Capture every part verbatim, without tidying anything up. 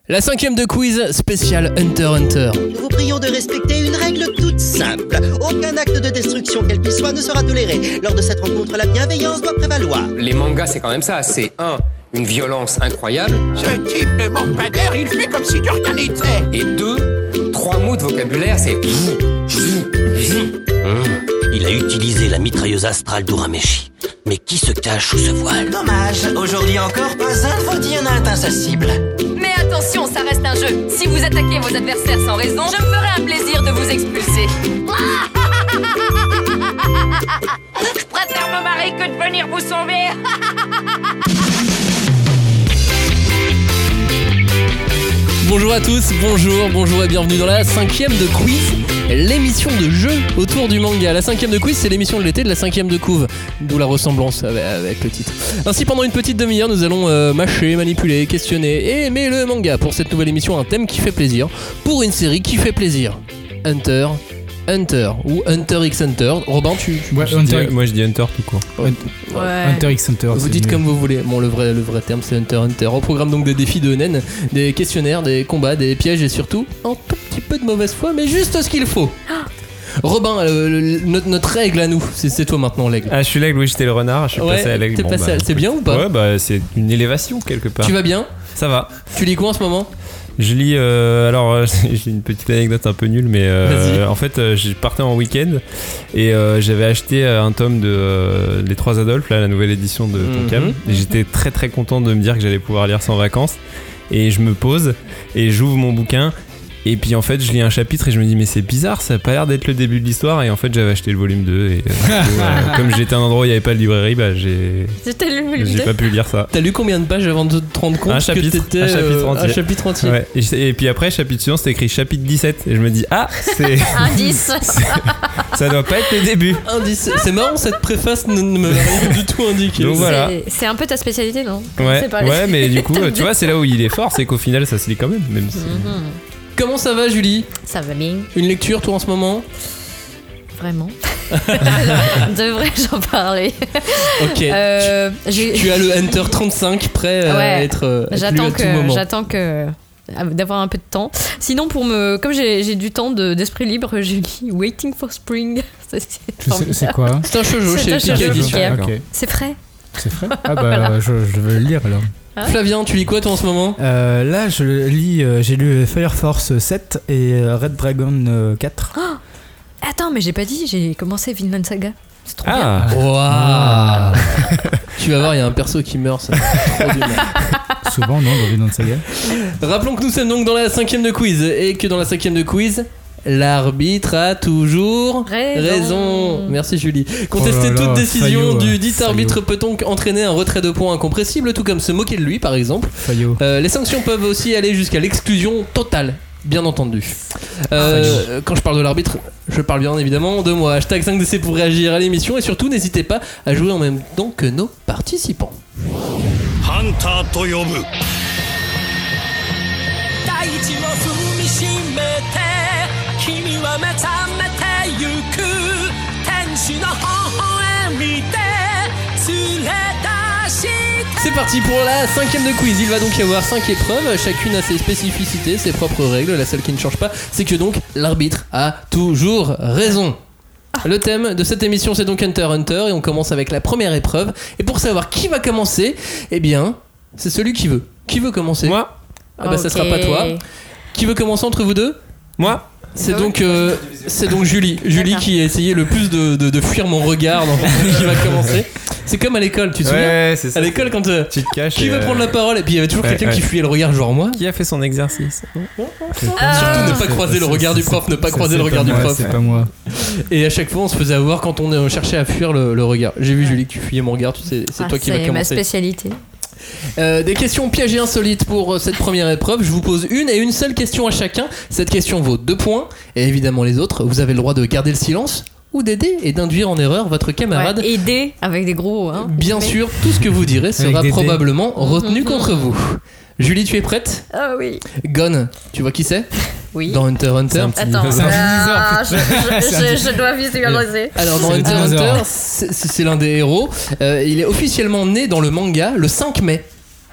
La cinquième de quiz spécial Hunter x Hunter. Nous vous prions de respecter une règle toute simple. Aucun acte de destruction quel qu'il soit ne sera toléré. Lors de cette rencontre, la bienveillance doit prévaloir. Les mangas, c'est quand même ça. C'est un, une violence incroyable. Ce type ne manque pas d'air, il fait comme si de rien n'était. Et deux, trois mots de vocabulaire, c'est... Mmh. Il a utilisé la mitrailleuse astrale d'Urameshi. Mais qui se cache sous ce voile? Dommage, aujourd'hui encore, pas un de vos dix n'a atteint sa cible. Mais attention, ça reste un jeu. Si vous attaquez vos adversaires sans raison, je me ferai un plaisir de vous expulser. Je préfère me marier que de venir vous sauver. Bonjour à tous, bonjour, bonjour et bienvenue dans la cinquième de quiz, l'émission de jeu autour du manga. La cinquième de quiz, c'est l'émission de l'été de la cinquième de couve, d'où la ressemblance avec, avec le titre. Ainsi, pendant une petite demi-heure, nous allons euh, mâcher, manipuler, questionner et aimer le manga. Pour cette nouvelle émission, un thème qui fait plaisir, pour une série qui fait plaisir. Hunter Hunter ou Hunter x Hunter. Robin, tu, tu ouais, tu Hunter, dis... moi je dis Hunter tout court. Ouais. Hunter x Hunter. Vous dites mieux. comme vous voulez. Bon, le vrai, le vrai terme c'est Hunter Hunter. Au programme donc des défis de naines, des questionnaires, des combats, des pièges et surtout un tout petit peu de mauvaise foi, mais juste ce qu'il faut. Robin, euh, le, notre, notre règle à nous, c'est, c'est toi maintenant l'aigle. Ah, je suis l'aigle, oui, j'étais le renard, je suis ouais, passé à l'aigle. T'es bon, passé bah, à... C'est bien ou pas? Ouais, bah c'est une élévation quelque part. Tu vas bien? Ça va. Tu lis quoi en ce moment? Je lis, euh, alors euh, j'ai une petite anecdote un peu nulle, mais euh, en fait euh, je partais en week-end et euh, j'avais acheté un tome de euh, Les Trois Adolphes, là, la nouvelle édition de Tonkam, mm-hmm. et j'étais très très content de me dire que j'allais pouvoir lire sans vacances. Et je me pose et j'ouvre mon bouquin. Et puis en fait je lis un chapitre et je me dis mais c'est bizarre, ça a pas l'air d'être le début de l'histoire. Et en fait j'avais acheté le volume deux et euh, coup, euh, comme j'étais à un endroit où il n'y avait pas de librairie, bah j'ai, j'ai pas pu lire ça. T'as lu combien de pages avant de te rendre compte un que chapitre, t'étais un chapitre entier, euh, un chapitre entier. Ouais. Et, et puis après chapitre suivant c'était écrit chapitre dix-sept et je me dis ah c'est indice. Ça doit pas être le début. Indice. C'est marrant, cette préface ne, ne me rien du tout indiqué. Donc voilà. C'est, c'est un peu ta spécialité, non? Ouais, ouais, mais du coup, tu vois, c'est là où il est fort, c'est qu'au final, ça se lit quand même. même si... mm-hmm. Comment ça va, Julie? Ça va bien. Une lecture, toi, en ce moment? Vraiment? Devrais-je en parler? Ok. Euh, tu, j'ai... tu as le Hunter trente-cinq prêt ouais, à être, euh, j'attends lu à que, tout moment. J'attends que... d'avoir un peu de temps. Sinon, pour me, comme j'ai, j'ai du temps de, d'esprit libre, je lis Waiting for Spring. C'est, c'est, c'est, c'est quoi? C'est un shoujo chez Pika Édition. Okay. C'est frais. C'est frais? Ah bah, je, je vais le lire alors. Ah. Flavien, tu lis quoi toi en ce moment? euh, Là, je lis, euh, j'ai lu Fire Force sept et euh, Red Dragon euh, quatre. Oh, attends, mais j'ai pas dit, j'ai commencé Vinland Saga. C'est trop ah. bien. Waouh. Ah. Tu vas voir, il y a un perso qui meurt, ça. Trop du mal. Souvent, non, dans Vinland Saga. Rappelons que nous sommes donc dans la cinquième de quiz et que dans la cinquième de quiz, l'arbitre a toujours raison. raison. Merci Julie. Contester oh là là, toute décision faillot, du dit faillot. Arbitre peut donc entraîner un retrait de points incompressible, tout comme se moquer de lui par exemple. Euh, les sanctions peuvent aussi aller jusqu'à l'exclusion totale. Bien entendu. Euh, quand je parle de l'arbitre, je parle bien évidemment de moi. Hashtag cinq D C pour réagir à l'émission et surtout n'hésitez pas à jouer en même temps que nos participants. Hunter to yobu. C'est parti pour la cinquième de quiz. Il va donc y avoir cinq épreuves. Chacune a ses spécificités, ses propres règles. La seule qui ne change pas, c'est que donc l'arbitre a toujours raison. Le thème de cette émission, c'est donc Hunter x Hunter et on commence avec la première épreuve. Et pour savoir qui va commencer, eh bien, c'est celui qui veut. Qui veut commencer? Moi. Ah bah okay. Ça sera pas toi. Qui veut commencer entre vous deux? Moi. C'est donc, euh, c'est donc Julie. Julie qui a essayé le plus de, de, de fuir mon regard dans qui va commencer. C'est comme à l'école, tu te souviens? Ouais, c'est ça. À l'école, quand euh, tu te caches. Qui veut euh... prendre la parole? Et puis il y avait toujours ouais, quelqu'un ouais. qui fuyait le regard, genre moi. Qui a fait son exercice? ah, Surtout ne pas croiser le regard du prof, ne pas croiser le regard du prof. C'est pas moi. Et à chaque fois, on se faisait avoir quand on cherchait à fuir le, le regard. J'ai vu Julie que tu fuyais mon regard, tu sais, c'est ah, toi qui c'est vas commencer. C'est ma spécialité. Euh, des questions pièges et insolites pour cette première épreuve. Je vous pose une et une seule question à chacun. Cette question vaut deux points. Et évidemment les autres, vous avez le droit de garder le silence ou d'aider et d'induire en erreur votre camarade. Ouais, aider avec des gros hein. Bien mais... sûr, tout ce que vous direz sera probablement retenu mmh, contre mmh. vous. Julie, tu es prête? Ah oui. Gon, tu vois qui c'est? Oui. Dans Hunter x Hunter. Attends, euh, je, je, je, je dois visualiser. Alors dans Hunter x Hunter, c'est, c'est l'un des héros. Euh, il est officiellement né dans le manga le cinq mai.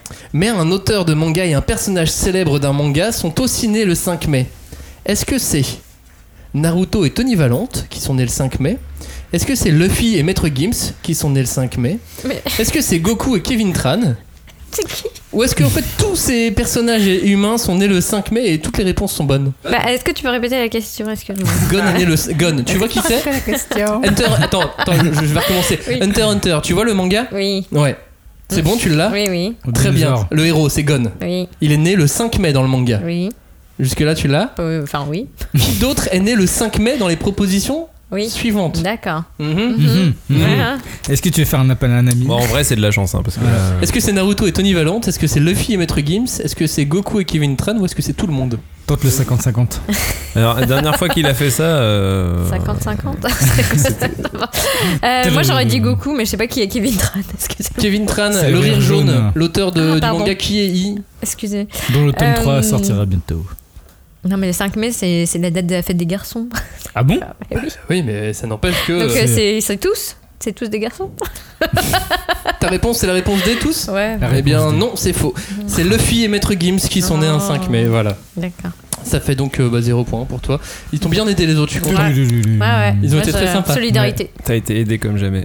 mais un auteur de manga et un personnage célèbre d'un manga sont aussi nés le cinq mai. Est-ce que c'est Naruto et Tony Valente qui sont nés le cinq mai? Est-ce que c'est Luffy et Maître Gims qui sont nés le cinq mai? Mais... Est-ce que c'est Goku et Kevin Tran? C'est qui? Ou est-ce qu'en fait tous ces personnages humains sont nés le cinq mai et toutes les réponses sont bonnes? Bah, est-ce que tu peux répéter la question? Excuse-moi. Gon est né le... Gon, tu vois qui c'est? la question. Hunter... Attends, attends je, je vais recommencer. Oui. Hunter Hunter, tu vois le manga? Oui. Ouais. C'est bon, tu l'as? Oui, oui. Très bien. Le héros, c'est Gon. Oui. Il est né le cinq mai dans le manga. Oui. Jusque-là, tu l'as? Euh, Enfin, oui. Qui d'autre est né le cinq mai dans les propositions Oui. suivantes? D'accord. Mhm. Mhm. Mhm. Voilà. Est-ce que tu veux faire un appel à un ami? Bon, en vrai, c'est de la chance, hein, parce que. euh, Est-ce que c'est Naruto et Tony Valente? Est-ce que c'est Luffy et Maître Gims? Est-ce que c'est Goku et Kevin Tran? Ou est-ce que c'est tout le monde? Tente le cinquante cinquante. Alors, la dernière fois qu'il a fait ça. Euh... cinquante cinquante. euh, Moi, j'aurais dit Goku, mais je sais pas qui est Kevin Tran. Excusez-moi. Kevin Tran, C'est le le rire rire jaune, jaune. l'auteur de, Ah, du pardon. manga Qui est I. Excusez. Dont le tome Euh, trois sortira bientôt. Non, mais le cinq mai, c'est c'est la date de la fête des garçons. Ah bon? Eh oui. Oui, mais ça n'empêche que. Donc, euh, euh, c'est c'est tous? C'est tous des garçons? ta réponse, c'est la réponse des tous? Ouais. La Eh bien, réponse D. non, c'est faux. C'est Luffy et Maître Gims qui sont nés un cinq mai, voilà. D'accord. Ça fait donc euh, bah, zéro point pour toi. Ils t'ont bien aidé les autres, je suis content. Ouais. Ouais, ouais. Ils ont Ouais, été très c'est- sympas. Solidarité. T'as été aidé comme jamais.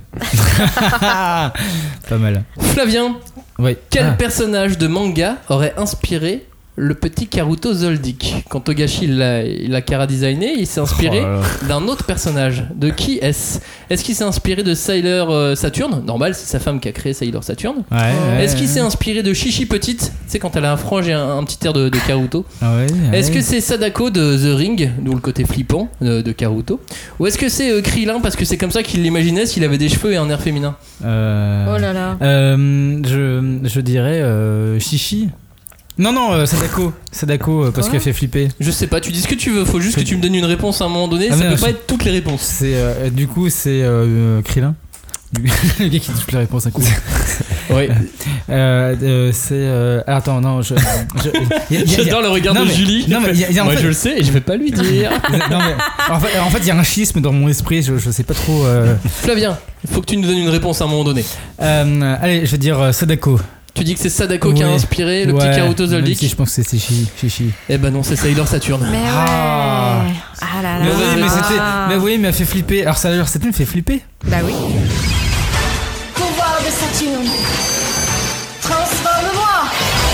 Pas mal. Flavien, Oui. quel Ah. personnage de manga aurait inspiré le petit Karuto Zoldyck? Quand Togashi l'a, il l'a chara-designé, il s'est inspiré Oh là là. d'un autre personnage. De qui est-ce? Est-ce qu'il s'est inspiré de Sailor euh, Saturn? Normal, c'est sa femme qui a créé Sailor Saturn. Ouais, ouais, Est-ce qu'il ouais. s'est inspiré de Chichi Petite? Tu sais, quand elle a un frange et un, un petit air de, de Karuto. Ah ouais, ouais. Est-ce que c'est Sadako de The Ring, d'où le côté flippant euh, de Karuto? Ou est-ce que c'est euh, Krillin parce que c'est comme ça qu'il l'imaginait s'il avait des cheveux et un air féminin? Euh... Oh là là. Euh, je, je dirais euh, Chichi. Non, non, euh, Sadako. Sadako, euh, parce Quoi qu'elle fait flipper. Je sais pas, tu dis ce que tu veux, faut juste que tu me donnes une réponse à un moment donné, Ah, ça mais peut non, pas je- être toutes les réponses. C'est, euh, du coup, c'est euh, Krillin. Le gars qui touche les réponses à coup. Oui. Euh, euh, c'est. Euh... ah, attends, non, je. je- y a- y a- y a- J'adore le regard non, de mais- Julie. non, mais y a- y a en Moi fait- je le sais et je vais pas lui dire. non, mais, en fait, en fait, il y a un schisme dans mon esprit, je, je sais pas trop. Euh... Flavien, il faut que tu nous donnes une réponse à un moment donné. Euh, allez, je vais dire euh, Sadako. Tu dis que c'est Sadako qui a Ouais. inspiré le Ouais, petit Karuto même Zoldyck. si je pense que c'est Chichi. Chichi. Eh ben non, c'est Sailor Saturn. Mais ouais. Ah. Ah là là. Mais oui, mais Ah. c'était. Mais oui, mais elle fait flipper. Alors, ça alors, c'était me fait flipper. Bah oui. Pouvoir de Saturne. Transforme-moi.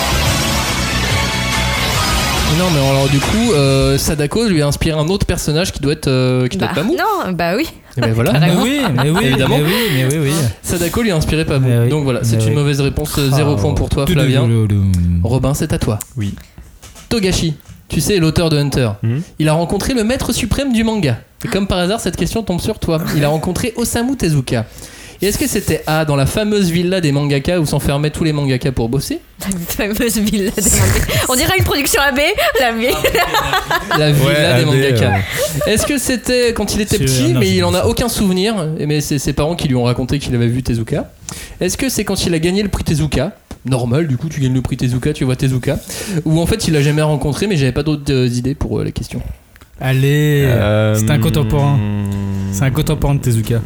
Non, mais alors du coup, euh, Sadako lui a inspiré un autre personnage qui doit être, euh, qui doit Bah, être Pamou. non, bah oui. Et ben voilà. Mais Carrément. oui, mais oui, Évidemment. mais oui, mais oui, oui. Sadako lui a inspiré Pamou. Mais oui. Donc voilà, c'est Mais une oui. mauvaise réponse. euh, Zéro Ah. point pour toi, Tout Flavien. le- le- le- Robin, c'est à toi. Oui. Togashi, tu sais, l'auteur de Hunter, Mhm. il a rencontré le maître suprême du manga. Et comme par hasard, cette question tombe sur toi. Il a rencontré Osamu Tezuka. Et est-ce que c'était A, dans la fameuse villa des mangaka où s'enfermaient tous les mangaka pour bosser? La fameuse villa des mangaka. On dirait une production A B. La vieille. La villa Ouais, des A B, mangaka. euh. Est-ce que c'était quand il était C'est- petit, non, mais c'est il en a ça. aucun souvenir, mais c'est ses parents qui lui ont raconté qu'il avait vu Tezuka? Est-ce que c'est quand il a gagné le prix Tezuka? Normal, du coup tu gagnes le prix Tezuka, tu vois Tezuka. Ou en fait il l'a jamais rencontré, mais j'avais pas d'autres euh, idées pour euh, la question. Allez, Euh, c'est un contemporain. C'est un contemporain de Tezuka.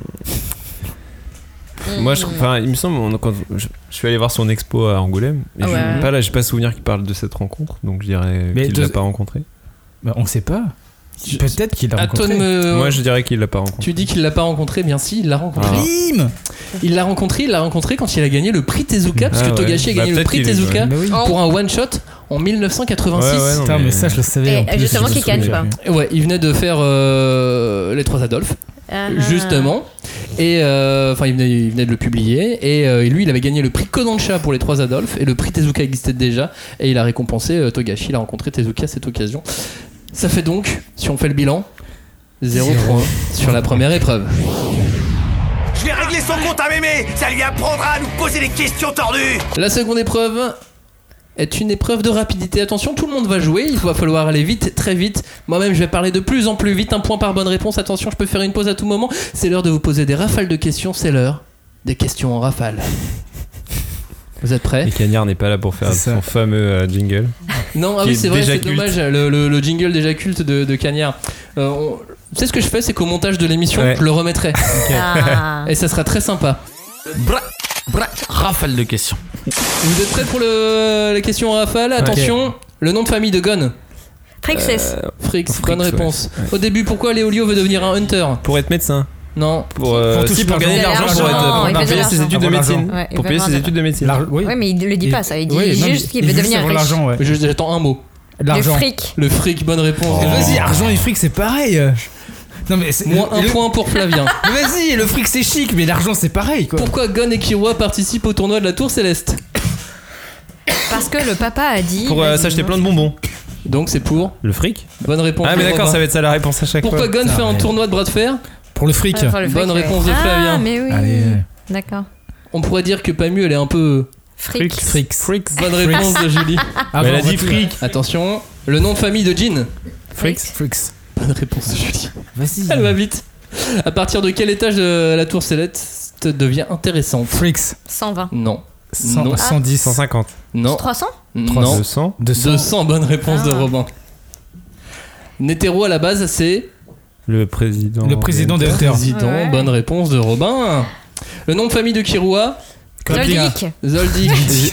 Moi, je, enfin, il me semble, on- quand je, je suis allé voir son expo à Angoulême, et Ah je- ouais. pas là, j'ai pas souvenir qu'il parle de cette rencontre, donc je dirais Mais qu'il de- l'a pas rencontré. Bah, on sait pas. Peut-être qu'il l'a À toi rencontré. de me- Moi, je dirais qu'il l'a pas rencontré. Tu dis qu'il l'a pas rencontré, bien si, il l'a rencontré. Ah. Bim. Il l'a rencontré, il l'a rencontré quand il a gagné le prix Tezuka, parce Ah que ouais. Togashi a Bah, gagné le peut-être prix qu'il est- Tezuka Bah oui. Oh. pour un one shot en mille neuf cent quatre-vingt-six. Ouais, ouais, non, Putain, mais ça, je le savais. Et en plus, justement, je me qui gagne souviens. pas. Ouais, il venait de faire euh, Les Trois Adolphes, Ah. justement. Et euh, enfin, il, venait, il venait de le publier. Et euh, lui, il avait gagné le prix Kodansha pour Les Trois Adolphes. Et le prix Tezuka existait déjà. Et il a récompensé euh, Togashi. Il a rencontré Tezuka à cette occasion. Ça fait donc, si on fait le bilan, zéro Zéro. point sur la première épreuve. Je vais régler son compte à mémé. Ça lui apprendra à nous poser des questions tordues. La seconde épreuve est une épreuve de rapidité. Attention, tout le monde va jouer, il va falloir aller vite, très vite. Moi-même, je vais parler de plus en plus vite. Un point par bonne réponse. Attention, je peux faire une pause à tout moment. C'est l'heure de vous poser des rafales de questions. C'est l'heure des questions en rafale. Vous êtes prêts? Et Cagnard n'est pas là pour faire C'est ça. son fameux euh, jingle. Non, ah Qui oui, est c'est vrai, déjà c'est culte. dommage. Le, le- le jingle déjà culte de, de Cagnard. Euh, on- Tu sais ce que je fais, c'est qu'au montage de l'émission, Ouais. je le remettrai. Ah. Et ça sera très sympa. Bra, bra, rafale de questions. Vous êtes prêts pour le, la question rafale? Attention, okay. Le nom de famille de Gon. Frixes. Euh, Frix, bonne réponse. Ouais. Au début, pourquoi Léolio veut devenir un hunter? Pour être médecin. Non, pour, euh, pour, si, pour gagner de l'argent, pour, être, pour payer ses études de médecine. Ouais, pour payer ses études de médecine. Oui. ouais, mais il le dit pas ça. Il dit oui, juste qu'il veut devenir riche. L'argent, ouais. J'attends un mot. L'argent. Le fric. Le fric, bonne réponse. Oh. Vas-y, argent et fric, c'est pareil. Non mais c'est moins un le... point pour Flavien. Vas-y, le fric c'est chic, mais l'argent c'est pareil quoi. Pourquoi Gon et Killua participent au tournoi de la Tour Céleste? Parce que le papa a dit. Pour euh, s'acheter plein de bonbons. Donc c'est pour le fric. Bonne réponse. Ah mais d'accord, ça va être ça la réponse à chaque Pourquoi fois. Pourquoi Gon fait un tournoi de bras de fer? Pour le fric. Ouais, pour le fric Bonne ouais. réponse de Flavien. Ah mais oui. Allez. D'accord. On pourrait dire que Pamu elle est un peu. Fric. Fric. Fric. Bonne réponse de Julie. Ah, elle a dit fric. Attention, le nom de famille de Jin. Fric. Fric. Bonne réponse de Julie. Vas-y. Elle va vite. À partir de quel étage de la Tour Céleste devient intéressante? Frics. cent vingt. Non. cent, non. cent dix. cent cinquante. Non. trois cents. Non. deux cents. deux cents. Bonne réponse ah. de Robin. Netero à la base c'est le président. Le président des Hunters. Président. Ouais. Bonne réponse de Robin. Le nom de famille de Killua? Zoldyck. Zoldyck.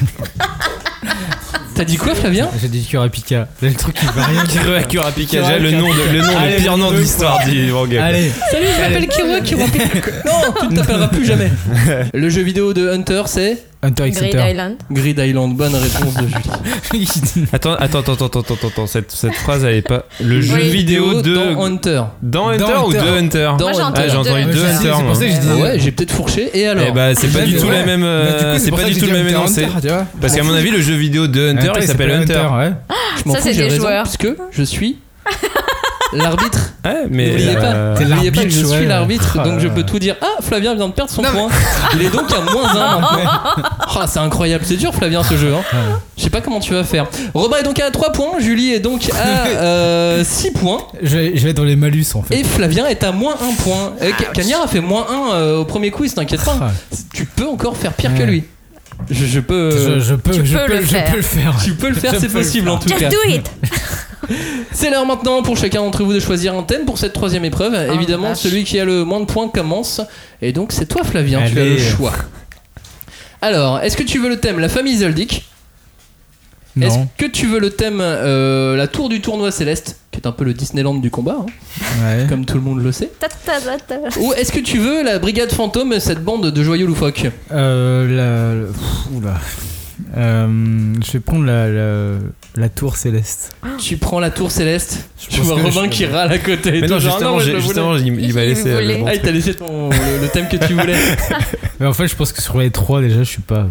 T'as dit quoi, Flavien? J'ai dit Kurapika. Le truc qui va rien dire. Kurapika, déjà le nom, de, le, nom Allez, le pire nom de l'histoire du manga. Allez. Salut, je m'appelle Killua, Kurapika. Non, tu ne t'appelleras plus jamais. Le jeu vidéo de Hunter, c'est Hunter x Grid Hunter. Island. Grid Island, bonne réponse de Julie. Attends, attends, attends, attends, attends, attends. Cette, cette phrase, elle est pas. Le oui. jeu vidéo de. Dans Hunter. Dans Hunter, dans ou Hunter. de Hunter? Moi, j'ai entendu ah, j'ai entendu de deux Hunter. C'est pour ça que je dis. Ah ouais, j'ai peut-être fourché. Et alors? Eh bah, c'est pas du tout la même. C'est pas du tout le même énoncé. Parce qu'à mon avis, le jeu vidéo de Hunter, il s'appelle Hunter. Je m'en ça, fous, c'est j'ai des raison, joueurs. puisque je suis l'arbitre. Ouais, mais. N'oubliez pas, euh, n'oubliez pas que je ouais. suis l'arbitre, Ah, donc je ouais. peux tout dire. Ah, Flavien vient de perdre son non, point. Mais... Il est donc à moins un. Ah, c'est incroyable, c'est dur, Flavien, ce jeu. Hein. Je sais pas comment tu vas faire. Robin est donc à trois points, Julie est donc à euh, six points. Je vais, je vais être dans les malus en fait. Et Flavien est à moins un point. Euh, Cagnard a fait moins un euh, au premier quiz, t'inquiète pas. Tu peux encore faire pire ouais. que lui. Je, je peux. Je, je peux, tu je peux, peux, le je faire. peux le faire. Tu peux le faire, c'est possible faire. en tout Just cas. do it. C'est l'heure maintenant pour chacun d'entre vous de choisir un thème pour cette troisième épreuve. Oh, Évidemment, vache. celui qui a le moins de points commence. Et donc, c'est toi, Flavien, Allez. tu as le choix. Alors, est-ce que tu veux le thème la famille Zoldyck? Non. Est-ce que tu veux le thème euh, la tour du tournoi céleste, qui est un peu le Disneyland du combat, hein, Ouais. comme tout le monde le sait? Ta, ta, ta, ta. Ou est-ce que tu veux la brigade fantôme, cette bande de joyeux loufoques? Euh, la. le- pff, Oula. Euh, je vais prendre la, la, la tour céleste. Tu prends la tour céleste. Je Je pense vois que Robin je- qui râle à côté. Mais Tout non, genre, justement, mais je j'ai- le voulais. justement il, il va Il laisser. voulait. le bon Ah, il t'a laissé ton, le, le thème que tu voulais. Mais en fait, je pense que sur les trois, déjà, je suis pas.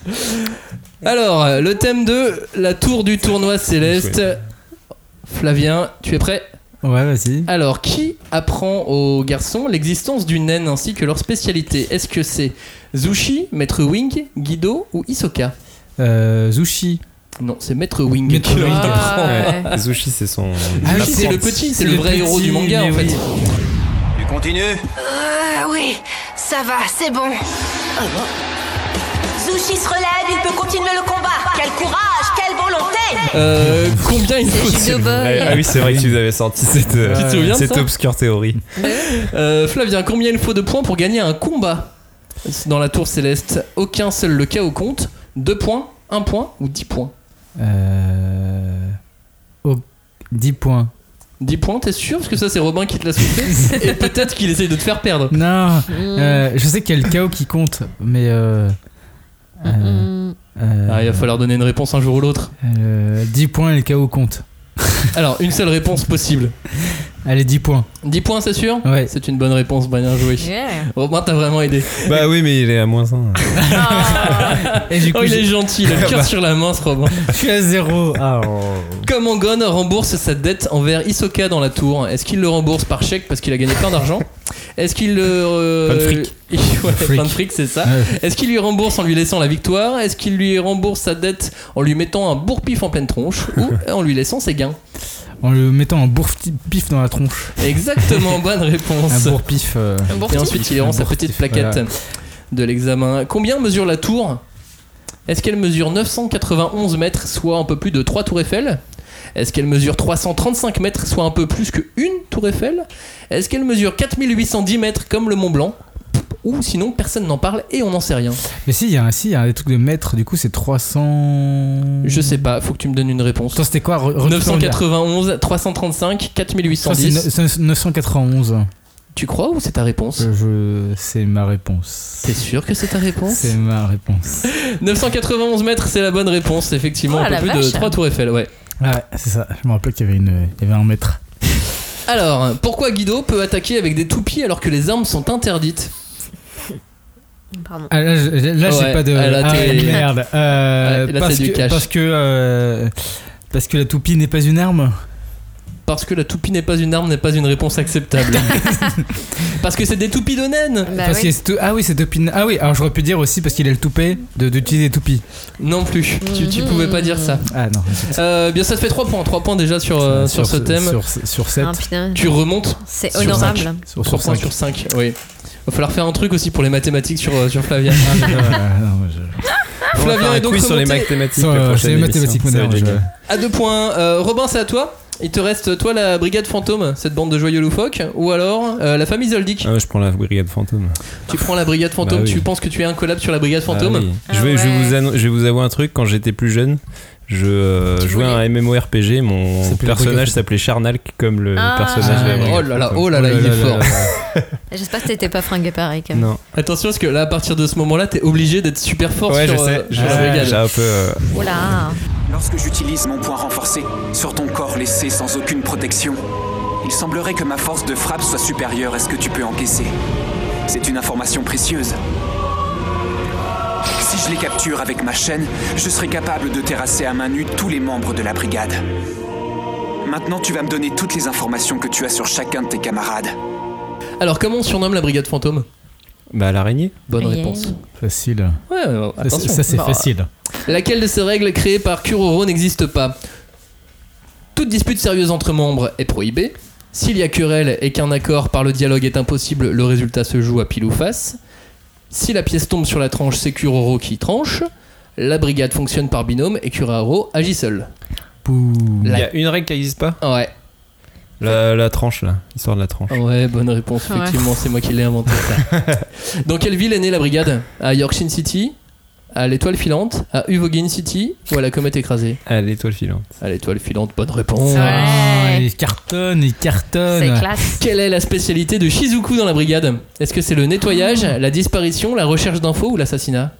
Alors, le thème de la tour du tournoi céleste. Flavien, tu es prêt? Ouais, vas-y. Alors, qui apprend aux garçons l'existence du naine ainsi que leur spécialité? Est-ce que c'est Zushi, Maître Wing, Guido ou Hisoka? Euh, Zushi. Non, c'est Maître Wing Maître qui leur Wing. apprend. Ah, ouais. Zushi, c'est son. Ah oui, Zushi, c'est le petit, c'est le, le vrai petit, héros du manga mais en fait. oui. Tu continues? Euh, oui, ça va, c'est bon. Zushi se relève, il peut continuer le combat. Quel courage, quelle volonté. Euh, combien il faut C'est Judo Boy. Ah oui, c'est vrai que tu avais sorti cette, euh, Tu te souviens de cette ça obscure théorie. euh, Flavien, combien il faut de points pour gagner un combat dans la tour céleste? Aucun, seul le chaos compte. Deux points, un point ou dix points? Euh. Oh, dix points. dix points, t'es sûr? Parce que ça, c'est Robin qui te l'a soufflé. Et peut-être qu'il essaye de te faire perdre. Non, euh, je sais qu'il y a le chaos qui compte, mais. Euh, euh, Mm. euh, Ah, il va falloir donner une réponse un jour ou l'autre. euh, dix points et le chaos compte. Alors, une seule réponse possible. Allez, dix points. dix points, c'est sûr? Ouais. C'est une bonne réponse, bien joué. Yeah. Robin t'a vraiment aidé. Bah oui, mais il est à moins un. Et du coup, Oh, il j'ai- est gentil, il a le cœur Bah. sur la main, ce Robin. je suis à zéro. Ah, oh. Comment Gon rembourse sa dette envers Hisoka dans la tour? Est-ce qu'il le rembourse par chèque parce qu'il a gagné plein d'argent? Est-ce qu'il le. euh, Plein de fric. Ouais, Fric. plein de fric, c'est ça. Ouais. Est-ce qu'il lui rembourse en lui laissant la victoire? Est-ce qu'il lui rembourse sa dette en lui mettant un bourre-pif en pleine tronche? Ou en lui laissant ses gains? En le mettant un bourre-pif dans la tronche. Exactement, bonne réponse. Un bourre-pif. euh, Un bon Et petit- ensuite, il rend Un sa bourre-pif, petite plaquette voilà. de l'examen. Combien mesure la tour? Est-ce qu'elle mesure neuf cent quatre-vingt-onze mètres, soit un peu plus de trois tours Eiffel? Est-ce qu'elle mesure trois cent trente-cinq mètres, soit un peu plus qu'une tour Eiffel? Est-ce qu'elle mesure quatre mille huit cent dix mètres comme le Mont Blanc? ou sinon personne n'en parle et on n'en sait rien. Mais si, il y a un, si, il y a des trucs de mètres, du coup c'est trois cents. Je sais pas, faut que tu me donnes une réponse. Toi c'était quoi re- re- neuf cent quatre-vingt-onze, trois cent trente-cinq, quatre mille huit cent dix. Ça, c'est ne- neuf cent quatre-vingt-onze. Tu crois ou c'est ta réponse? Je... C'est ma réponse. T'es sûr que c'est ta réponse? C'est ma réponse. neuf cent quatre-vingt-onze mètres, c'est la bonne réponse, effectivement. Oh, un peu la plus vache. de trois tours Eiffel, ouais. Ah ouais, c'est ça. Je me rappelle qu'il y avait, une... il y avait un mètre. Alors, pourquoi Guido peut attaquer avec des toupies alors que les armes sont interdites? Pardon. Ah, là, je- là, j'ai Ouais, pas de. ah, là, ah, t'es- merde. Euh, Ouais, là, parce, c'est du que, cash. parce que. euh, Parce que la toupie n'est pas une arme. Parce que la toupie n'est pas une arme n'est pas une réponse acceptable. Parce que c'est des toupies de naine. Bah parce oui. qu'il y a ce tou- Ah oui, c'est toupie. Ah oui, alors j'aurais pu dire aussi parce qu'il a le toupet de, d'utiliser des toupies. Non plus, tu, tu pouvais pas dire ça. Ah non. Euh, bien ça te fait trois points, trois points déjà sur, euh, sur, ce thème. Sur, sur sept. Ah, putain. Tu remontes C'est sur honorable. cinq. Sur, trois sur points cinq. sur cinq, oui. Va falloir faire un truc aussi pour les mathématiques sur, euh, sur Flavien. Ah, non, moi, je- Flavien est donc quiz sur les remonté mathématiques. Sur, la euh, prochaine c'est les émission. mathématiques Ça va être modernes. génial. je- à deux points. Euh, Robin, c'est à toi. Il te reste toi la brigade fantôme, cette bande de joyeux loufoques, ou alors euh, la famille Zoldyck. Ah ouais, je prends la brigade fantôme. Tu prends la brigade fantôme, Bah oui. tu penses que tu es un collab sur la brigade fantôme? Ah oui. Ah je, vais, je, vais ouais. vous annon- je vais vous avouer un truc. Quand j'étais plus jeune, je euh, Tu jouais à un MMORPG. Mon Ça s'appelait la personnage brigade. s'appelait Charnalk, comme le Ah. personnage de la Ah, brigade Oh là là, fantôme. oh là là, il est fort. J'espère que t'étais pas fringué pareil quand même. Non. Attention parce que là à partir de ce moment-là t'es obligé d'être super fort Ouais, sur, je sais. euh, Je sur la sais. brigade. J'ai un peu. euh, Voilà. Lorsque j'utilise mon point renforcé sur ton corps laissé sans aucune protection, il semblerait que ma force de frappe soit supérieure à ce que tu peux encaisser. C'est une information précieuse. Si je les capture avec ma chaîne, je serai capable de terrasser à main nue tous les membres de la brigade. Maintenant, tu vas me donner toutes les informations que tu as sur chacun de tes camarades. Alors comment on surnomme la brigade fantôme? Bah, l'araignée. Bonne Yeah. réponse. Facile. Ouais, ouais, ouais, Ça, attention. c'est- ça, c'est Bah. facile. Laquelle de ces règles créées par Kuroro n'existe pas? Toute dispute sérieuse entre membres est prohibée. S'il y a querelle et qu'un accord par le dialogue est impossible, le résultat se joue à pile ou face. Si la pièce tombe sur la tranche, c'est Kuroro qui tranche. La brigade fonctionne par binôme et Kuroro agit seul. Pouh. Il La- y a une règle qui n'existe pas. Ouais, La, la tranche là, l'histoire de la tranche. ouais, bonne réponse. Ouais. Effectivement, c'est moi qui l'ai inventé ça. Dans quelle ville est née la brigade? À Yorkshire City, à l'Étoile filante, à Uvogin City ou à la Comète écrasée? Ah, l'étoile filante. À l'Étoile filante, bonne réponse. Ouais. Ah, il cartonne, il cartonne. C'est classe. Quelle est la spécialité de Shizuku dans la brigade? Est-ce que c'est le nettoyage, la disparition, la recherche d'infos ou l'assassinat?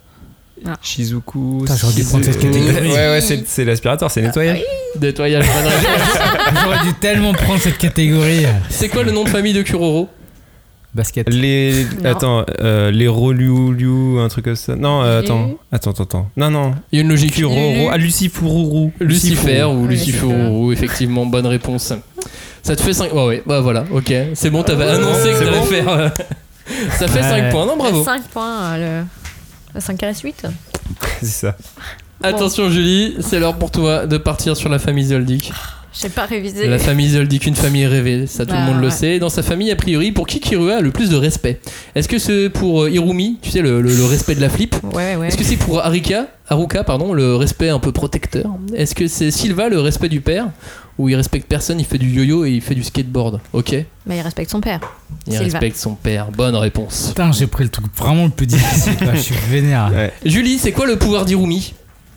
Shizuku. Putain, j'aurais dû prendre cette Shizuku. catégorie. Ouais, ouais, c'est, c'est l'aspirateur, c'est nettoyage. Nettoyage, bonne réponse. J'aurais dû tellement prendre cette catégorie. C'est quoi le nom de famille de Kuroro? Basket. Les. Non. Attends, euh, les Roliu, un truc comme ça. Non, euh, attends. Lu. Attends, attends, attends. Non, non. Il y a une logique. Kuroro. Ah, Lucifururu. Lucifer ou Lucifer. Lucifuru, effectivement, bonne réponse. Ça te fait cinq. Ouais, ouais, bah voilà, ok. C'est bon, t'avais Oh, annoncé que c'est t'allais bon. faire. euh, Ça fait Ouais. cinq points, non, bravo. cinq points. euh, Le... cinq à la suite. C'est ça. Attention, Julie, c'est l'heure pour toi de partir sur la famille Zoldyck. J'ai pas révisé. La famille Zoldyck, une famille rêvée, ça tout Bah, le monde le ouais. sait. Dans sa famille, a priori, pour qui Kirua a le plus de respect? Est-ce que c'est pour euh, Hirumi, tu sais, le, le- le respect de la flip? Ouais, ouais. Est-ce que c'est pour Haruka, Haruka, pardon, le respect un peu protecteur? Est-ce que c'est Silva, le respect du père? Ou il respecte personne, il fait du yo-yo et il fait du skateboard? Ok. Bah, il respecte son père. Il Silva. respecte son père. Bonne réponse. Putain, j'ai pris le truc vraiment le plus difficile. là, je suis vénère. Ouais. Julie, c'est quoi le pouvoir d'Hirumi?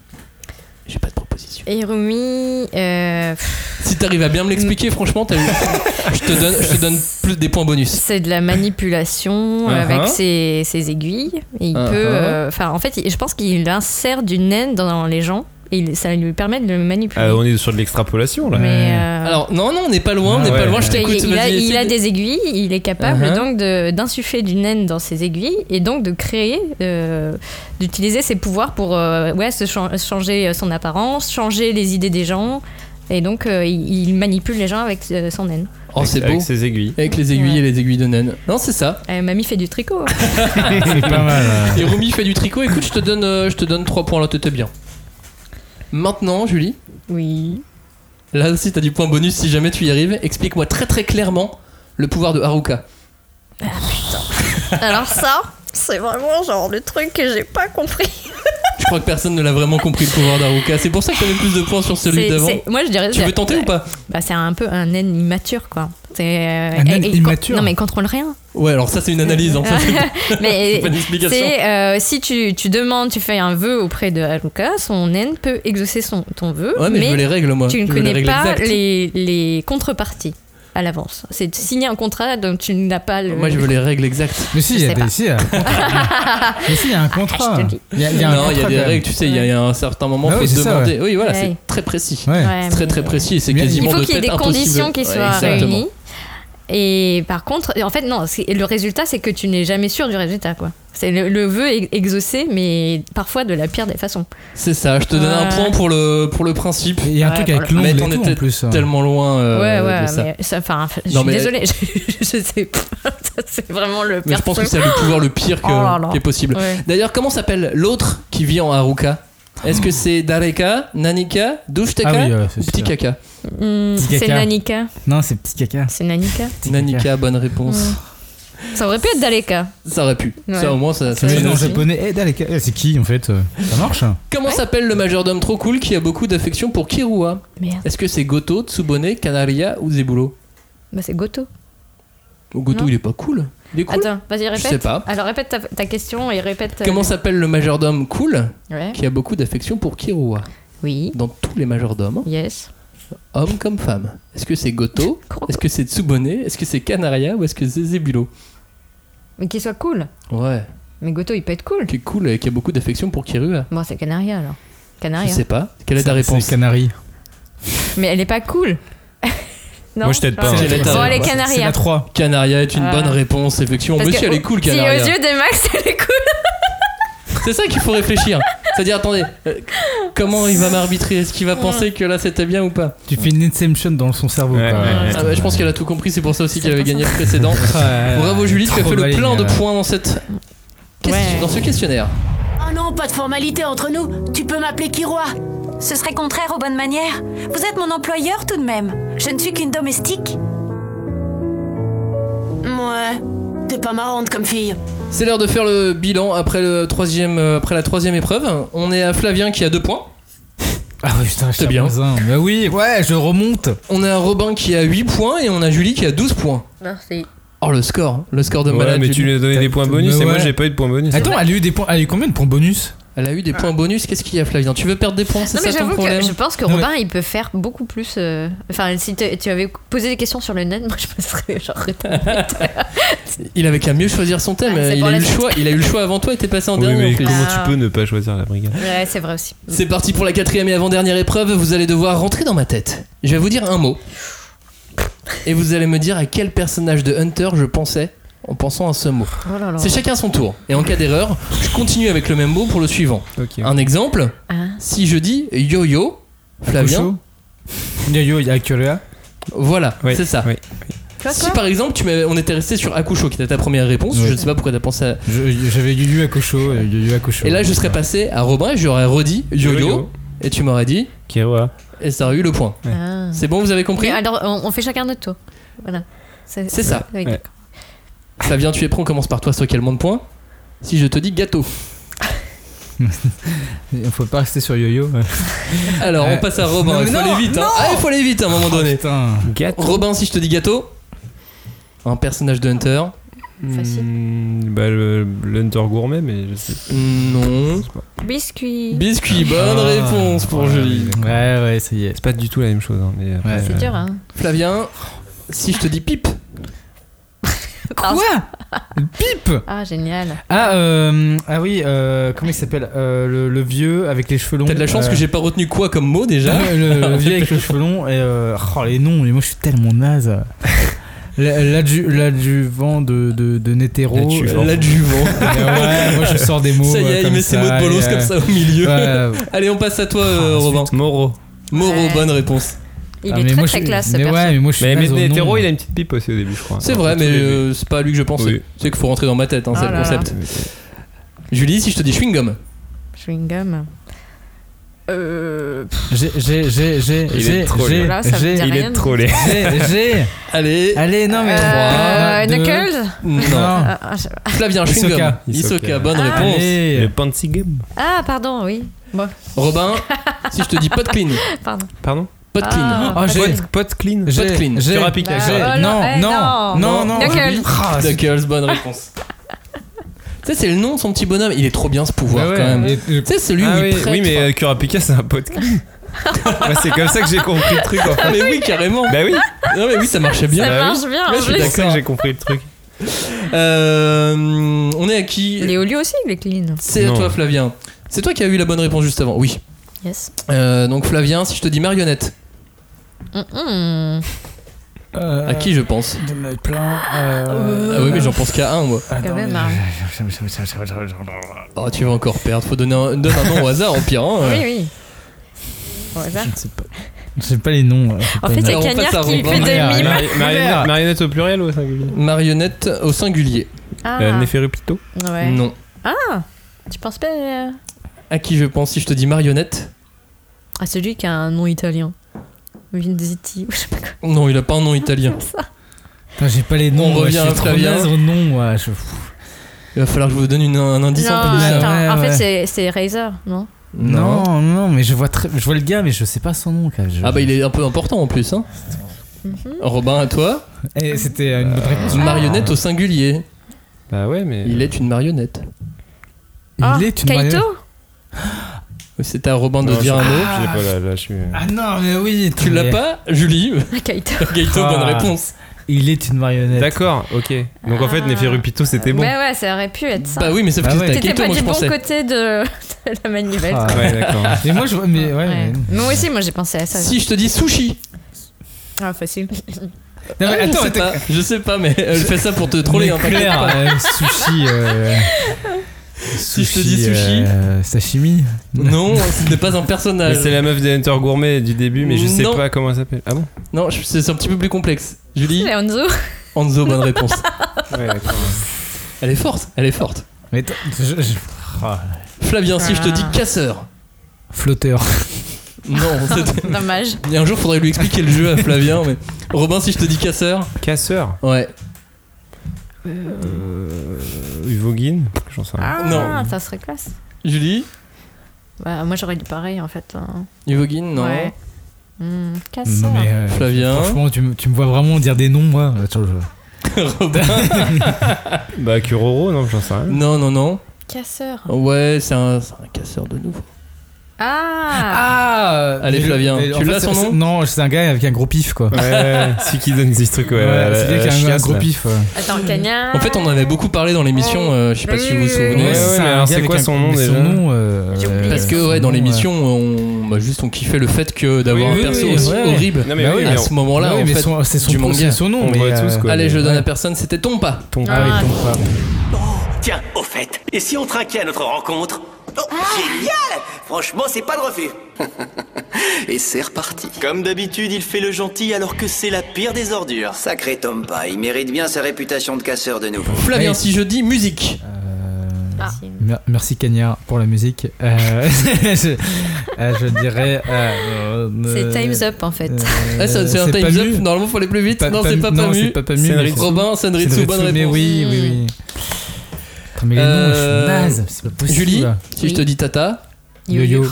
J'ai pas de proposition. Hirumi. Euh... Si t'arrives à bien me l'expliquer, franchement, t'as eu- je te donne, je te donne plus des points bonus. C'est de la manipulation Uh-huh. avec ses, ses aiguilles. Et il Uh-huh. peut. euh, Enfin, en fait, il- je pense qu'il insère du naine dans les gens et il- ça lui permet de le manipuler. Euh, on est sur de l'extrapolation là. Mais. euh, Alors, non, non, on n'est pas loin, on n'est Ah pas ouais. loin, je il, t'écoute. il a, vas-y, il essaie a de- des aiguilles, il est capable Uh-huh. donc de- d'insuffler du naine dans ses aiguilles et donc de créer, euh, d'utiliser ses pouvoirs pour euh, ouais, se chan- changer son apparence, changer les idées des gens et donc euh, il, il manipule les gens avec euh, son naine. Oh, c'est Avec beau. ses aiguilles. Avec les aiguilles Ouais. et les aiguilles de naine. Non, c'est ça. Euh, mamie fait du tricot. C'est pas mal. euh. Hirumi fait du tricot. Écoute, je te donne, euh, je te donne trois points là, t'étais bien. Maintenant, Julie, Oui. là aussi t'as du point bonus si jamais tu y arrives. Explique-moi très très clairement le pouvoir de Haruka. Alors ça, c'est vraiment genre le truc que j'ai pas compris. Je crois que personne ne l'a vraiment compris le pouvoir d'Haruka. C'est pour ça que t'avais plus de points sur celui C'est- d'avant. c'est- Moi, je dirais. Tu veux tenter ou pas? Bah, c'est un peu un naine immature, quoi. C'est euh, Un naine et- et- immature Non, mais il contrôle rien. Ouais, alors ça c'est une analyse. Hein. Ça, c'est- Mais c'est pas une explication. c'est euh, si tu, tu demandes, tu fais un vœu auprès de Haruka, son naine peut exaucer son, ton vœu. Ouais, mais, je veux les règles moi. tu ne Je veux les connais règles pas exactes. les, les contreparties à l'avance. C'est de signer un contrat, donc tu n'as pas le. Moi je veux les règles exactes. Mais si, Je il y a sais des- pas. si, il y a un contrat. Mais si, il y a un contrat. je te dis. Il y a, il y a un Non, il y a contrat, des quand même. règles, tu sais, il y a- il y, a un certain moment, Ah faut oui, se c'est ça, demander. Oui, voilà, Ouais. c'est très précis. Ouais. Ouais, C'est très mais- très précis et c'est Mais quasiment Il faut de qu'il y ait tête des impossible. conditions qui Ouais, soient exactement. réunies. Et par contre, en fait, non, c'est- le résultat, c'est que tu n'es jamais sûr du résultat, quoi. C'est le, le vœu est exaucé, mais parfois de la pire des façons. C'est ça, je te donne un Ouais. point pour le, pour le principe. Il y a un Ouais, truc pour avec le- l'ongle Mais et t'en tout en étais plus. tellement loin euh, ouais, ouais, de ça. mais ça, enfin, je Non, suis mais- désolée, je, je sais pas. Ça, c'est vraiment le Mais pire je pense que truc. c'est le pouvoir le pire que- Oh là là. qui est possible. Ouais. D'ailleurs, comment s'appelle l'autre qui vit en Haruka? Est-ce que c'est Dareka, Nanika, Douchteka Ah oui, ouais, ou c'est Petit sûr. Caca? Hmm, Petit c'est caca. Nanika. Non, c'est petit caca. C'est Nanika. Nanika, bonne réponse. Ça aurait pu être Daleka. Ça aurait pu. Ouais. Ça au moins, ça, ça C'est sonne en aussi. japonais. Eh, Daleka. Eh, c'est qui en fait? Ça marche? Comment s'appelle le majordome trop cool qui a beaucoup d'affection pour Kirua? Merde. Est-ce que c'est Goto, Tsubone, Kanaria ou Zebulo? Bah, c'est Goto. Goto, Non. il est pas cool. Il est cool. Attends, vas-y, répète. sais pas. Alors, répète ta, ta question et répète. euh, Comment s'appelle le majordome cool Ouais. qui a beaucoup d'affection pour Kirua? Oui. Dans tous les majordomes, Yes. homme comme femme. Est-ce que c'est Goto? Est-ce que c'est Tsubone? Est-ce que c'est Kanaria ou est-ce que c'est Zebulo? Mais qu'il soit cool. Ouais, Mais Goto, il peut être cool. qui est cool et qui a beaucoup d'affection pour Kirua. Bon, c'est Canaria alors. Canaria. Je sais pas. Quelle est ta C'est- réponse? C'est Canary. Mais elle est pas cool. Non. Moi, je t'aide pas, Bon, hein. Quelle est ta Bon, elle est réponse? C'est Canaria. la trois. Canaria est une Ah. bonne réponse, effectivement. Parce Monsieur, que- elle est cool, Si aux Canaria. yeux de Max, elle est cool. C'est ça qu'il faut réfléchir. C'est-à-dire, attendez, euh, comment il va m'arbitrer? Est-ce qu'il va penser que là c'était bien ou pas? Tu fais une inception dans son cerveau. Ouais, quoi. ouais, ouais. Ah bah, je pense qu'elle a tout compris, c'est pour ça aussi C'est qu'elle avait pour gagné ça. le précédent. Ouais. Bravo Julie, tu as Trop fait le maligne, plein de ouais. points dans cette question- Ouais. dans ce questionnaire. Oh non, pas de formalité entre nous. Tu peux m'appeler Kiroi. Ce serait contraire aux bonnes manières. Vous êtes mon employeur tout de même. Je ne suis qu'une domestique. Ouais, t'es pas marrante comme fille. C'est l'heure de faire le bilan après, le troisième, euh, après la troisième épreuve. On est à Flavien qui a deux points. Ah oui, putain, C'est bien. Bah oui, ouais, je remonte. On a Robin qui a huit points et on a Julie qui a douze points. Merci. Oh le score, le score de Ouais, malade. mais tu Julie. lui as donné T'as- des points t'as- bonus mais et moi ouais. j'ai pas eu de points bonus. Attends, elle a eu des points. Elle a eu combien de points bonus? Elle a eu des points bonus, qu'est-ce qu'il y a Flavien? Tu veux perdre des points, c'est Non, mais ça ton j'avoue problème? que je pense que Non, mais- Robin, il peut faire beaucoup plus. euh, Enfin, si tu tu avais posé des questions sur le net, moi je me serais genre répondu. Il avait qu'à mieux choisir son thème. Ouais, c'est il, pour a eu la le suite. choix, il a eu le choix avant toi et t'es passé en Oui, dernier en mais plus. comment Ah. tu peux ne pas choisir la brigade? Ouais, c'est vrai aussi. C'est parti pour la quatrième et avant-dernière épreuve. Vous allez devoir rentrer dans ma tête. Je vais vous dire un mot. Et vous allez me dire à quel personnage de Hunter je pensais en pensant à ce mot. Oh là là. C'est chacun son tour. Et en cas d'erreur, je continue avec le même mot pour le suivant. Ok. Un exemple, Ah. si je dis yo-yo, Flavien, Yo-yo, il y a Akurea. voilà, Oui, c'est ça. oui. Quoi, Si quoi par exemple, tu m'avais- on était resté sur Akusho qui était ta première réponse, Ouais. je ne sais pas pourquoi t'as pensé à... Je- J'avais Yu-Yu Hakusho, euh, Yu-Yu Hakusho. Et là, je serais passé à Robin et j'aurais redit yo-yo, Yo-yo. et tu m'aurais dit, Kirua. et ça aurait eu le point. Ah. C'est bon, vous avez compris? Mais alors, on, on fait chacun notre tour. Voilà. C'est ça. Oui, Ouais. d'accord. Flavien, tu es prêt? On commence par toi, sur quel moins de points? Si je te dis gâteau. Il faut pas rester sur Yo-Yo. ouais. Alors, on Euh, passe à Robin. non, Il faut non, aller vite. Hein. non. Ah, il faut aller vite à un moment donné. Putain. Gâteau. Robin, si je te dis gâteau. Un personnage de Hunter. Facile. Hmm, bah, le, le Hunter gourmet, mais je sais Non. Biscuit. Biscuit, bonne Ah. réponse pour Julie. Ouais, ouais, ça y est. c'est pas du tout la même chose. Hein, mais après, Ouais. C'est euh, dur, hein. Flavien, si je te dis pipe. Ah, Quoi Pipe. Ah, génial. Ah, euh, ah oui, euh, comment il s'appelle euh, le, le vieux avec les cheveux longs. T'as de la chance euh, que j'ai pas retenu quoi comme mot déjà. le, le vieux avec les cheveux longs. Et, euh, oh, les noms, mais moi je suis tellement naze. L'adju- L'adjuvant de, de, de Netero. L'adjuvant. L'adjuvant. Ouais, moi je sors des mots. Ça y euh, est, il comme met ses mots de bolos et, comme euh, ça au milieu. ouais. Allez, on passe à toi, euh, Ah, Robin. Moro. Moro, Ouais. bonne réponse. Il Ah, est mais très moi, très je- classe, ce mais perso. ouais, mais moi je suis Mais, mais naze au nom. Netero, il a une petite pipe aussi au début, je crois. C'est Un vrai, peu mais tous les deux. euh, c'est pas à lui que je pensais. Oui. C'est qu'il faut rentrer dans ma tête, hein, c'est Oh le là concept. Julie, si je te dis chewing-gum. Chewing-gum. Euh. J'ai, j'ai, j'ai, j'ai, Il j'ai, est trollé. j'ai, Là, ça me j'ai, dit Il rien. est trollé. j'ai, j'ai. Allez. Allez, non mais. Euh, trois, deux. Knuckles. Non. Ah, ah, je- Flavien, chewing-gum. Hisoka. Hisoka, bonne Ah. réponse. Allez. Le Pansy Game. Ah, pardon, oui. Bon, Robin, si je te dis pot clean. pardon. Pardon. Pot clean. Ah. Oh, j'ai. Pot, pot clean. J'ai, Pot clean. j'ai. Kurapika. Bah, J'ai. oh, Non, non, eh, non, non. non, non. Knuckles. Ah, c'est- Knuckles, bonne réponse. Tu sais, c'est le nom de son petit bonhomme. Il est trop bien ce pouvoir Ouais, ouais. quand même. Et- Tu sais, celui Ah où oui, il prête. oui, mais euh, Kurapika, c'est un pot clean. Bah, c'est comme ça que j'ai compris le truc en Ah, fait. mais oui, carrément. Bah oui, Non, mais oui, ça marchait bien. Ça Bah oui. marche bien. Ouais, en je suis plus. c'est comme ça que j'ai compris le truc. Euh, on est à qui? Léolio aussi, il est clean. C'est à Non. toi, Flavien. C'est toi qui as eu la bonne réponse juste avant. Oui. Yes. Euh, donc, Flavien, si je te dis marionnette, Mm-mm. Euh, à qui je pense? Il y en a plein. Euh... Ah oui, mais j'en pense qu'à un, moi. Attends, Quand même, mais- hein. Oh, tu vas encore perdre. Faut donner un, donne un nom au hasard, au pire. Hein. Oui, oui. Au hasard. Je ne sais pas. Je sais pas les noms. je sais En pas fait, les c'est noms. Alors, on passe Cagnard à qui Robin. fait des Merde, mimes. merde. Mari- marionnette, marionnette au pluriel ou au singulier Marionnette au singulier. Ah, euh, Néférupito. ouais. Non. Ah, tu penses pas euh, À qui je pense si je te dis marionnette? à celui qui a un nom italien? Vinzetti, ou je sais pas quoi. Non, il a pas un nom italien. Comme ça. Putain, j'ai pas les noms. On moi, revient je suis à trop Flavien. naze au nom. Ouais, je... Il va falloir que je vous donne une- un indice Non, en plus. Ouais, attends, ouais, en ouais. fait, c'est- c'est Razer, non? Non, non, mais je vois, très... je vois le gars, mais je sais pas son nom. Quand même. Je- Ah bah il est un peu important en plus. Hein. Mhm. Robin, à toi. Et c'était une bonne réponse. Une marionnette au singulier. Bah ouais, mais. Il est une marionnette. Il Ah, est une Kaito marionnette. C'était à Robin de Non, dire je- un mot. Je sais pas, là, là, je suis. Ah non, mais oui. Tu l'as pas, Julie? Kaito. Gaëto, Ah. bonne réponse. Il est une marionnette. D'accord, ok. Donc en fait, Ah. Néférupito, c'était bon. Ouais, ouais, ça aurait pu être ça. Bah oui, mais sauf Bah que ouais. c'était à T'étais Gaëto, pas moi du je bon pensais. côté de, de la manivelle. Ah. quoi. Ouais, d'accord. Mais moi, je vois. Mais ouais. Ouais. mais- Mais moi aussi, moi j'ai pensé à ça. Si je te dis sushi. Ah, facile. Non, Ah, mais je attends, sais attends. pas, je sais pas, mais elle fait ça pour te troller. Mais Hein, t'inquiète Claire, pas. euh, sushi. Euh... Si je te dis sushi. euh, sashimi. Non, ce n'est pas un Mais personnage. c'est la meuf des Hunter Gourmet du début, mais je sais Non. pas comment elle s'appelle. Ah bon? Non, je- c'est un petit peu plus complexe. Julie, C'est Hanzo. Anzo, bonne réponse. Ouais, d'accord. Elle est forte, elle est forte. Mais attends, je- je- Ah. Flavien, si je te Ah. dis casseur. Flotteur. Non, c'était. Dommage. Et un jour, faudrait lui expliquer le jeu à Flavien. Mais Robin, si je te dis casseur. Casseur. Ouais. Euh. Uvogin. J'en sais rien. Ah, Non. ça serait classe. Julie, Bah, moi j'aurais dit pareil en fait. hein. Ivogin, non. Ouais. Hmm, casseur. Non, mais, euh, Flavien. Franchement, tu, me- tu me vois vraiment dire des noms, moi. Attends, je- Robin. Bah, Kuroro, non, j'en sais rien. Non, non, non. Casseur. Ouais, c'est un, c'est un casseur de nouveau. Ah, Ah Allez, mais le- Flavien, mais en tu fait, l'as son c'est- nom Non, c'est un gars avec un gros pif, quoi. Ouais, ouais, celui qui donne des trucs, ouais. Ouais, la- c'est la- lui qui a la un, un chiasse, gros là. pif. ouais. attends, Cagnard. En fait, on en avait beaucoup parlé dans l'émission. euh, je sais pas si vous vous Oui, souvenez. Ouais, ouais, c'est mais un alors gars c'est avec quoi un- son nom, mais déjà Son nom. euh, J'ai oublié. Parce que son ouais, dans nom, l'émission, on, bah, juste on kiffait le fait que d'avoir Oui, un oui, perso oui, aussi ouais. horrible. Non, mais Bah oui, oui, à mais ce moment-là, Ouais, en mais fait, son- c'est son, du pro- manga. c'est son nom. On mais, voit tous, euh, quoi. Allez, je le donne Ouais. à personne. C'était Tompa. Ton Ah oui, Ah. donc pas. Tiens, au fait, et si on trinquait à notre rencontre? Oh, génial! Franchement, c'est pas de refus. Et c'est reparti. Comme d'habitude, il fait le gentil alors que c'est la pire des ordures. Sacré Tompa, il mérite bien sa réputation de casseur de nouveau. Flavien, Ouais. si je dis musique. Euh, Ah. mer- Merci Cagnard pour la musique. Euh, je, euh, je dirais. euh, C'est euh, Time's Up en fait. euh, Ah, ça, c'est un pas time's up. mu. Normalement, faut aller plus vite. Pas- non, pas c'est mu- pas non, pas c'est mu. pas pas mu, Senritsu. mais- Robin, Senritsu, Senritsu, bonne réponse. Mais oui, oui, oui. Attends, mais les noms, je Euh, suis naze. C'est pas possible. Julie, si Oui. je te dis Tata. Yo-yo.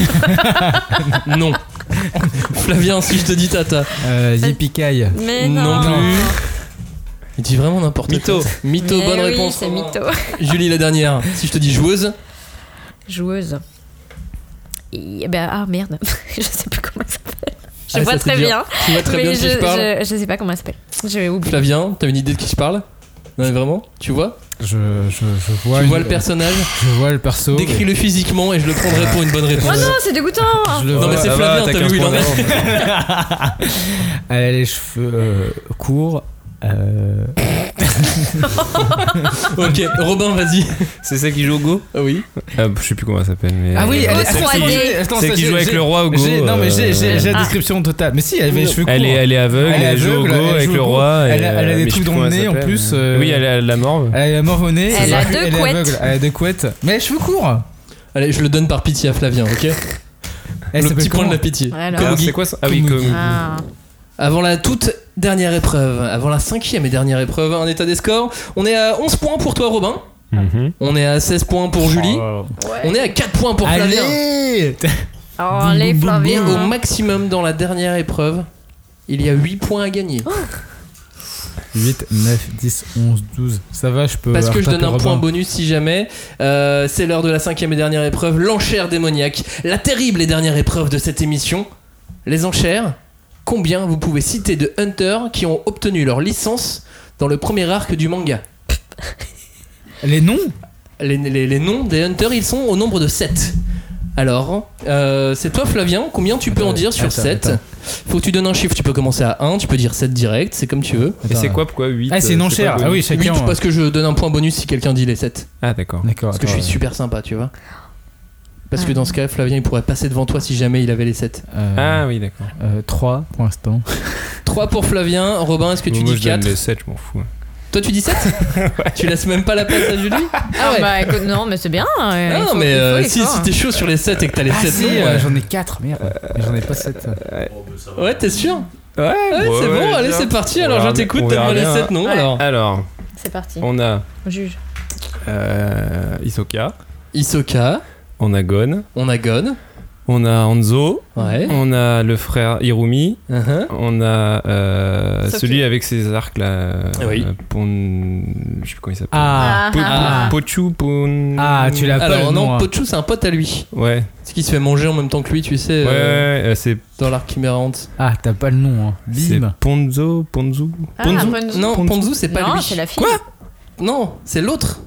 Non. Flavien, si je te dis Tata. Euh, Yippee-Kai. Mais Non non. plus. Il dit vraiment n'importe Mytho. quoi. Mytho, Mais bonne oui, réponse. c'est mytho. Julie, la dernière. Si je te dis joueuse. Joueuse. Et, ben, ah merde, je sais plus comment elle s'appelle. Je Ah, vois ça, c'est très dur. bien. Tu vois très mais bien de qui je parle. Je, je sais pas comment elle s'appelle. J'ai oublié. Flavien, t'as une idée de qui je parle? Non, mais vraiment? Tu vois? Je, je, je vois. Tu une- vois le personnage? Je vois le perso. Décris-le physiquement et je le prendrai pour une bonne Oh réponse. non, c'est dégoûtant. Je le Non, vois. mais c'est Ah Flavien, bah, t'as vu où il en est. quinze points Elle a les cheveux euh, courts. Euh... Ok, Robin, vas-y. C'est celle qui joue au Go? Ah oui. Ah, je sais plus comment elle s'appelle, mais. Ah oui, elle Oh, est trois attends, D. attends, Celle ça, qui j'ai- joue avec j'ai- le roi au Go. j'ai- Non, mais j'ai j'ai- j'ai la Ah. description totale. Mais si, elle avait les cheveux courts. Elle est, elle est aveugle, Elle elle, est joue au aveugle, Go elle avec joue le au Go. roi. Elle et, a- elle a euh, des mais je trucs sais dans plus le comment nez, elle en s'appelle. plus, euh, Oui, elle a la morve. Elle a la mort au nez. Elle c'est a vrai deux qu'elle est couettes. aveugle. Elle a deux couettes. Mais les cheveux courts. Allez, je le donne par pitié à Flavien, ok? Elle le s'appelle petit coin de comment la pitié. Alors. Alors, Komugi. c'est quoi ça? Ah oui, Komugi. Komugi. Ah. Avant la toute dernière épreuve, avant la cinquième et dernière épreuve, un état des scores. On est à onze points pour toi, Robin. Mhm. On est à seize points pour Julie. Oh. On est à quatre points pour Flavien. Allez Oh, les Et Flaviens. au maximum dans la dernière épreuve, il y a huit points à gagner. huit, neuf, dix, onze, douze. Ça va, je peux. Parce que je donne rattraper un Robin. point bonus si jamais. Euh, c'est l'heure de la cinquième et dernière épreuve, l'enchère démoniaque. La terrible et dernière épreuve de cette émission. Les enchères. Combien vous pouvez citer de hunters qui ont obtenu leur licence dans le premier arc du manga? Les noms les, les, les noms des hunters, ils sont au nombre de sept. Alors, euh, c'est toi Flavien, combien tu peux Attends, en dire sur attends, sept? attends. Faut que tu donnes un chiffre, tu peux commencer à un, tu peux dire sept direct, c'est comme tu veux. Et c'est quoi, pourquoi huit? Ah, c'est une enchère. Ah oui, chacun. huit parce que je donne un point bonus si quelqu'un dit les sept. Ah, d'accord. D'accord. Parce que je suis super sympa, tu vois. Parce que dans ce cas, Flavien il pourrait passer devant toi si jamais il avait les sept. Euh, Ah oui, d'accord. euh, trois pour l'instant. trois pour Flavien. Robin, est-ce que tu Moi, dis je donne quatre? les sept, je m'en fous. Toi tu dis sept? Tu laisses même pas la place à Julie? Ah ouais. Bah écoute, non, mais c'est bien. euh, Ah il non, faut- mais il faut euh, les si, faire, si hein. t'es chaud sur les sept et que t'as les Ah sept si, noms, euh, ouais. j'en ai quatre, merde. Mais j'en ai pas sept. Ouais, t'es sûr? Ouais, Ouais, c'est ouais, bon, allez, bien. c'est parti. On Alors je verra t'écoute, bien, on donne-moi les verra bien. sept noms Ouais. alors. Alors, C'est parti. on a Juge. euh, Hisoka, Hisoka, on a Gon, on a Gon. on a Hanzo, Ouais. on a le frère Hirumi, Uh-huh. on a euh, Soki. celui avec ses arcs là. Oui. euh, Pon... Je sais plus comment il s'appelle. Ah, Po- ah. Pochu, Pon. Ah, tu l'as pas Alors le nom. non, hein. Pochu c'est un pote à lui. Ouais, Ce qui se fait manger en même temps que lui, tu sais, ouais, ouais, euh, ouais, euh, c'est dans l'arc chimérante. Ah, t'as pas le nom. Hein. c'est Bim. Ponzo, Ponzu. Ah, Ponzu. Ponzu. Non, Ponzu. Ponzu c'est pas non, lui. c'est la fille. Quoi? Non, c'est l'autre.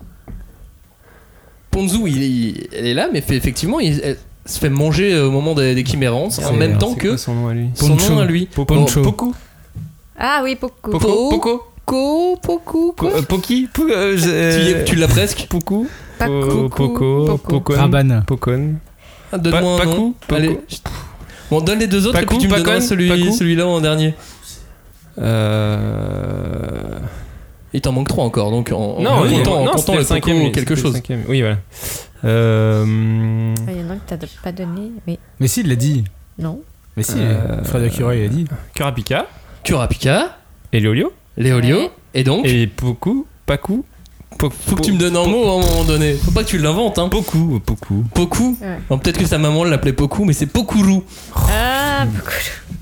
Ponzu, il, il- elle est là, mais fait, effectivement, il elle se fait manger au moment des, des chimérantes en C'est- même temps C'est que quoi son nom à lui? son Poncho. nom à lui. Poncho. Poku. Ah oui, beaucoup. Poco, Poco, Poco, Poku, Po- quoi? euh, Poki, Po- euh, je- Tu, y- euh, tu l'as presque. Poku, Paco. Po- Poco, Poco. Pocon, Raban. Pocon. Ah, donne-moi Pa- un nom. Pacu, Pacu. Allez. Bon, donne les deux autres Pacu, et puis tu me donneras Pacon, celui, Pacu. celui-là en dernier. Euh... Il t'en manque trois encore, donc en, Non, en oui, comptant, en non, comptant c'était le le cinquième, Poco ou c'était quelque le chose. cinquième. Oui, voilà. Euh... Ah, il y en a un que t'as pas donné, mais Mais si, il l'a dit. non. Mais si, Euh, Fred Akira, il a dit. Kurapika, Kurapika, Léolio, Léolio, Ouais. et donc et Poku, Paku. Po- faut que tu me donnes un mot à un moment donné. Faut pas que tu l'inventes, hein. Poku, Poku. Poku. Ouais. Bon, peut-être que sa maman l'appelait Poku, mais c'est Pokuru. Ah, beaucoup.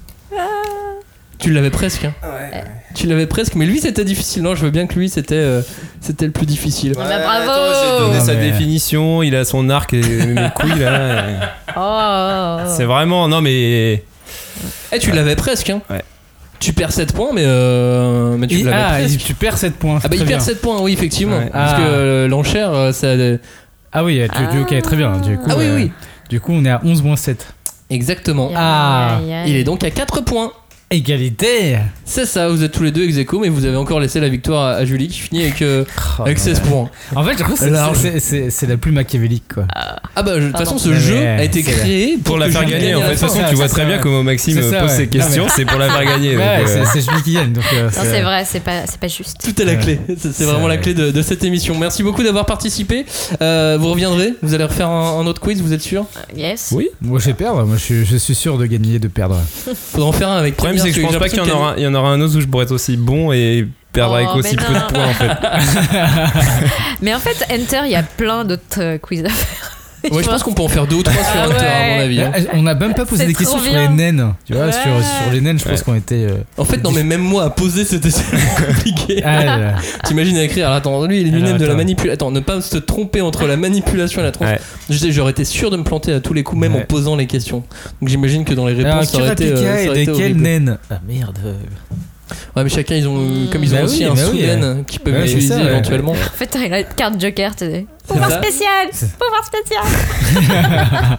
Tu l'avais presque, hein. Tu l'avais presque, mais lui c'était difficile. Non, je veux bien que lui c'était euh, c'était le plus difficile. Ah bah, bravo. Attends, j'ai donné Non, sa mais- définition, il a son arc et mes couilles là. Oh, oh, oh. C'est vraiment. Non mais. Eh, tu l'avais presque, hein. Ouais. Tu perds sept points, mais euh, mais tu Il- l'avais ah, presque. il- tu perds sept points. Ah c'est bah il très perd bien. sept points, oui effectivement. Ouais. Parce Ah. que euh, l'enchère, euh, ça... Ah oui, tu, tu- ok, très bien. Du coup, Ah oui, euh, oui. Du coup, on est à onze moins sept. Exactement. Ah. Aïe, aïe, aïe. Il est donc à quatre points. Égalité. C'est ça, vous êtes tous les deux ex aequo, mais vous avez encore laissé la victoire à, à Julie qui finit avec, euh, Oh, avec ouais. seize points. En fait, je crois que c'est- Large. c'est- c'est c'est la plus machiavélique, quoi. Ah bah je- de toute façon ce Mais jeu ouais, a été c'est créé Pour la que faire Julie gagner, gagne en à fait. la De toute fin. façon, ça, tu vois ça, très ça, bien ouais. comment Maxime C'est ça, pose ouais. ses Non, questions, mais- c'est pour la faire gagner. donc, Ouais, euh, c'est- c'est Julie qui gagne. Donc, euh, Non, c'est- c'est vrai, c'est pas, c'est pas juste. Tout est la clé, c'est c'est C'est vraiment la vrai. clé de, de cette émission. Merci beaucoup d'avoir participé. Euh, vous reviendrez, vous allez refaire un, un autre quiz, vous êtes sûr? Yes. Oui. Moi, je vais perdre. Moi, je suis, je suis sûr de gagner et de perdre. Faudra en faire un avec Le problème, Camille, c'est que je parce pense pas qu'il y en j'ai aura, il y en aura un autre où je pourrais être aussi bon et perdre Oh, avec aussi mais peu de non. points en fait. Mais en fait, Enter, il y a plein d'autres euh, quiz à faire. Ouais, je pense qu'on peut en faire deux ou trois sur Ah Hunter à mon ouais. avis. hein. Euh, On n'a même pas posé C'est des questions trop sur bien. les naines. Tu vois, Ouais. sur, sur les naines, je pense Ouais. qu'on était. euh, En fait, non, mais même moi à poser c'était compliqué. Ah, là. T'imagines à écrire, alors attends, lui il est Alors, lui-même de la attends. manipulation. Attends, ne pas se tromper entre la manipulation et la trans. Ouais. Je sais, J'aurais été sûr de me planter à tous les coups, même Ouais. en posant les questions. Donc j'imagine que dans les Alors, réponses, ça aurait été. euh, Kurapika ça et aurait été desquelles horrible. naines Ah merde. Ouais, mais chacun, ils ont, comme ils ont Bah aussi oui, un bah oui, Suden qu'ils peuvent Ouais, c'est utiliser ça, ouais. éventuellement. En fait, t'as la carte Joker, tu sais. C'est Pouvoir ça. spécial Pouvoir spécial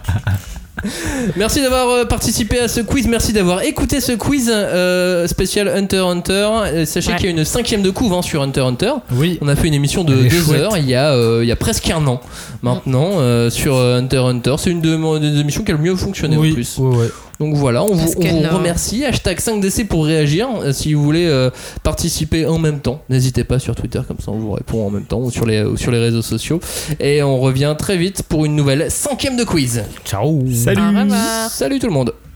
Merci d'avoir euh, participé à ce quiz, merci d'avoir écouté ce quiz euh, spécial Hunter x Hunter. Euh, Sachez Ouais. qu'il y a une cinquième de couve hein, sur Hunter x Hunter. Oui. On a fait une émission de Elle est deux chouette. heures il y, a, euh, il y a presque un an maintenant euh, sur euh, Hunter x Hunter. C'est une de- des émissions qui a le mieux fonctionné Oui. en plus. Ouais, ouais. Donc voilà, on vous, Parce on que vous non. remercie. Hashtag cinq D C pour réagir euh, si vous voulez euh, participer en même temps. N'hésitez pas sur Twitter, comme ça on vous répond en même temps ou sur les, ou sur les réseaux sociaux. Et on revient très vite pour une nouvelle cinquième de quiz. Ciao. Salut. Salut. Au revoir. Salut tout le monde.